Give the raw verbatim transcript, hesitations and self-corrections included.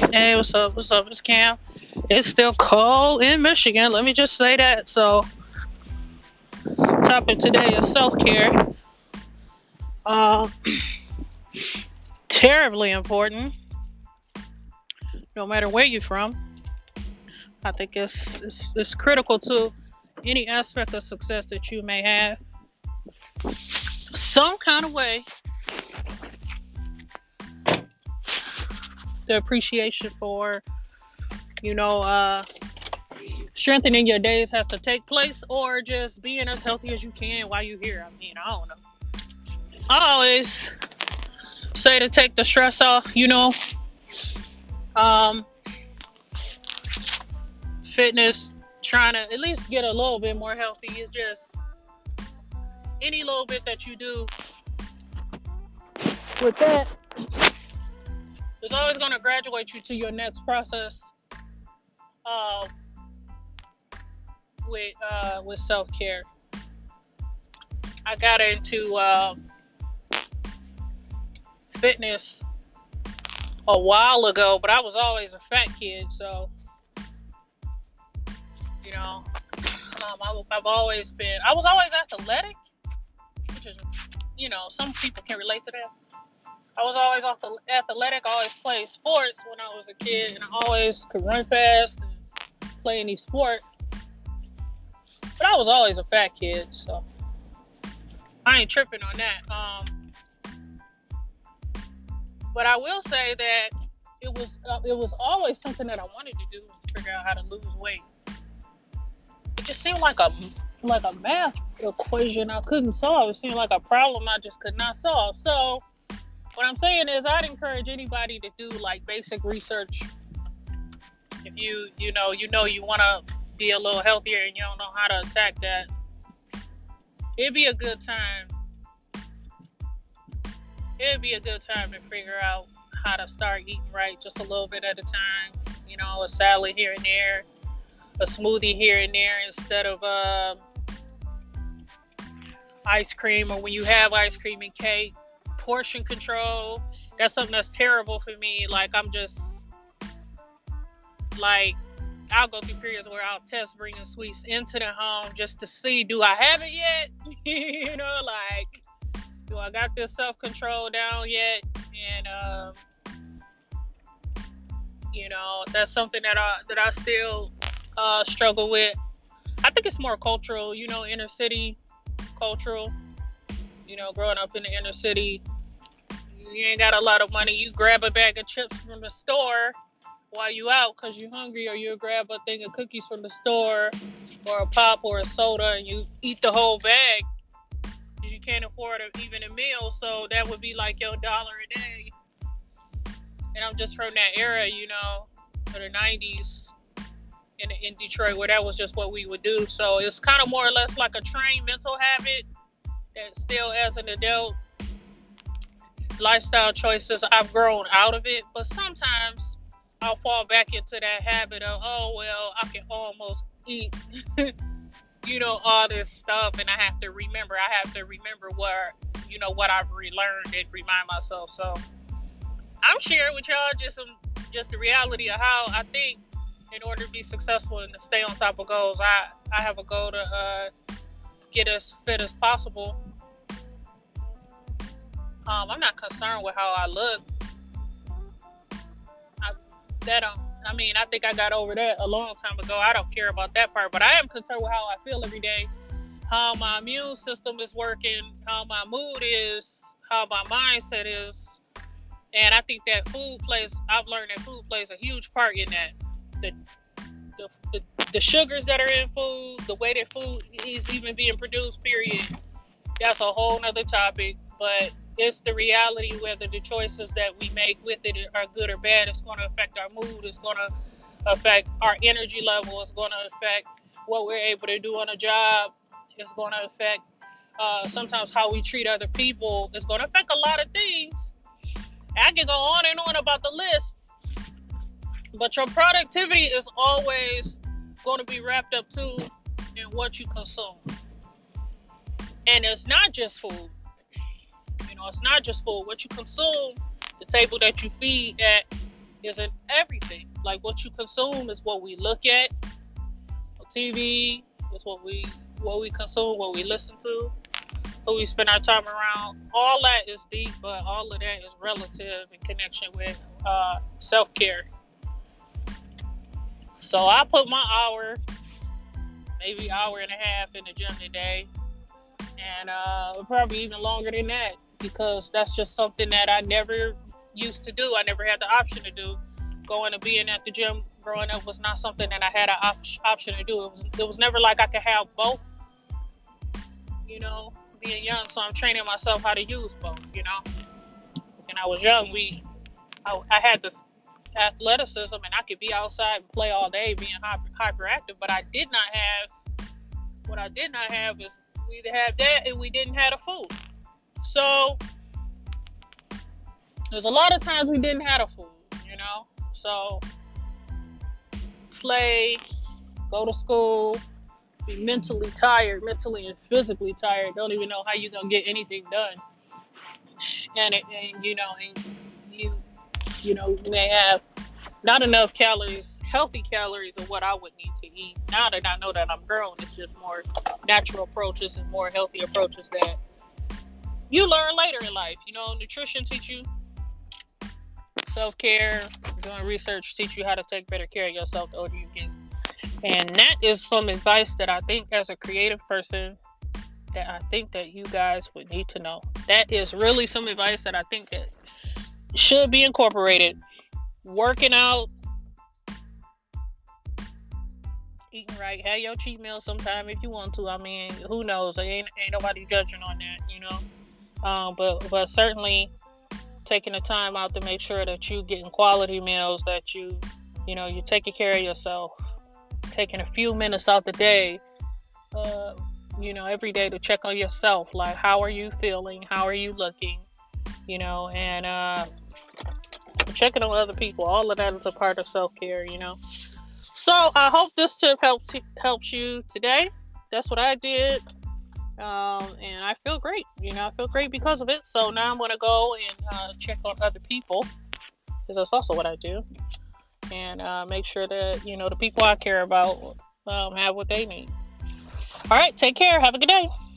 Hey, what's up? What's up? It's Cam. It's still cold in Michigan. Let me just say that. So, topic today is self care. Uh, Terribly important, no matter where you're from. I think it's, it's it's critical to any aspect of success that you may have. Some kind of way, the appreciation for you know uh, strengthening your days has to take place, or just being as healthy as you can while you're here. I mean, I don't know. I always say to take the stress off. You know, um, fitness, trying to at least get a little bit more healthy is just any little bit that you do with that is always going to graduate you to your next process uh, with uh, with self care. I got into uh, fitness a while ago, but I was always a fat kid, so you know, um, I, I've always been. I was always athletic, which is, you know, some people can relate to that. I was always off the athletic. I always played sports when I was a kid, and I always could run fast and play any sport. But I was always a fat kid, so I ain't tripping on that. Um, but I will say that it was uh, it was always something that I wanted to do, was to figure out how to lose weight. It just seemed like a like a math equation I couldn't solve. It seemed like a problem I just could not solve. So what I'm saying is, I'd encourage anybody to do like basic research. If you you know you know you want to be a little healthier and you don't know how to attack that, it'd be a good time. It'd be a good time to figure out how to start eating right, just a little bit at a time. You know, a salad here and there, a smoothie here and there, instead of uh, ice cream, or when you have ice cream and cake. Portion control, that's something that's terrible for me. Like, I'm just like, I'll go through periods where I'll test bringing sweets into the home just to see, do I have it yet? You know, like, do I got this self-control down yet? And um, you know, that's something that I that I still uh, struggle with. I think it's more cultural, you know, inner city cultural. You know, growing up in the inner city, you ain't got a lot of money. You grab a bag of chips from the store while you out because you're hungry, or you grab a thing of cookies from the store, or a pop or a soda, and you eat the whole bag because you can't afford a, even a meal. So that would be like your dollar a day. And I'm just from that era, you know, for the nineties in in Detroit, where that was just what we would do. So it's kind of more or less like a trained mental habit that still, as an adult, lifestyle choices, I've grown out of it. But sometimes I'll fall back into that habit of, oh, well, I can almost eat, you know, all this stuff. And I have to remember, I have to remember where, you know, what I've relearned and remind myself. So I'm sharing with y'all just some, just the reality of how I think in order to be successful and to stay on top of goals, I, I have a goal to uh, get as fit as possible. Um, I'm not concerned with how I look. I, that don't, I mean, I think I got over that a long time ago. I don't care about that part, but I am concerned with how I feel every day, how my immune system is working, how my mood is, how my mindset is. And I think that food plays, I've learned that food plays a huge part in that. The, the, the, the sugars that are in food, the way that food is even being produced, period. That's a whole nother topic, but it's the reality whether the choices that we make with it are good or bad. It's going to affect our mood. It's going to affect our energy level. It's going to affect what we're able to do on a job. It's going to affect uh, sometimes how we treat other people. It's going to affect a lot of things. I can go on and on about the list, but your productivity is always going to be wrapped up too in what you consume. And it's not just food. You know, it's not just food. What you consume, the table that you feed at, isn't everything. Like what you consume is what we look at. T V is what we what we consume, what we listen to, who we spend our time around. All that is deep, but all of that is relative in connection with uh, self care. So I put my hour, maybe hour and a half in the gym today, and uh, probably even longer than that, because that's just something that I never used to do. I never had the option to do. Going to being at the gym growing up was not something that I had an op- option to do. It was it was never like I could have both, you know, being young. So I'm training myself how to use both, you know. When I was young, we I, I had the athleticism and I could be outside and play all day being hyper, hyperactive, but I did not have, what I did not have is we either have that and we didn't have the food. So there's a lot of times we didn't have the food, you know. So play, go to school, be mentally tired, mentally and physically tired, don't even know how you're gonna get anything done. And, it, and you know, and you you know, you may have not enough calories, healthy calories of what I would need to eat. Now that I know that I'm grown, it's just more natural approaches and more healthy approaches that you learn later in life. You know, nutrition teach you self-care, doing research teach you how to take better care of yourself the older you get. And that is some advice that I think as a creative person that I think that you guys would need to know. That is really some advice that I think that should be incorporated. Working out, eating right, have your cheat meal sometime if you want to. I mean, who knows? Ain't ain't nobody judging on that, you know. Um, but but certainly taking the time out to make sure that you getting quality meals, that you you know you're taking care of yourself, taking a few minutes out the day, uh, you know, every day to check on yourself. Like, how are you feeling? How are you looking? You know, and uh, checking on other people. All of that is a part of self-care, you know. So I hope this tip helps helps you today. That's what I did, um, and I feel great. You know, I feel great because of it. So now I'm gonna go and uh, check on other people, because that's also what I do, and uh, make sure that you know the people I care about um, have what they need. All right, take care. Have a good day.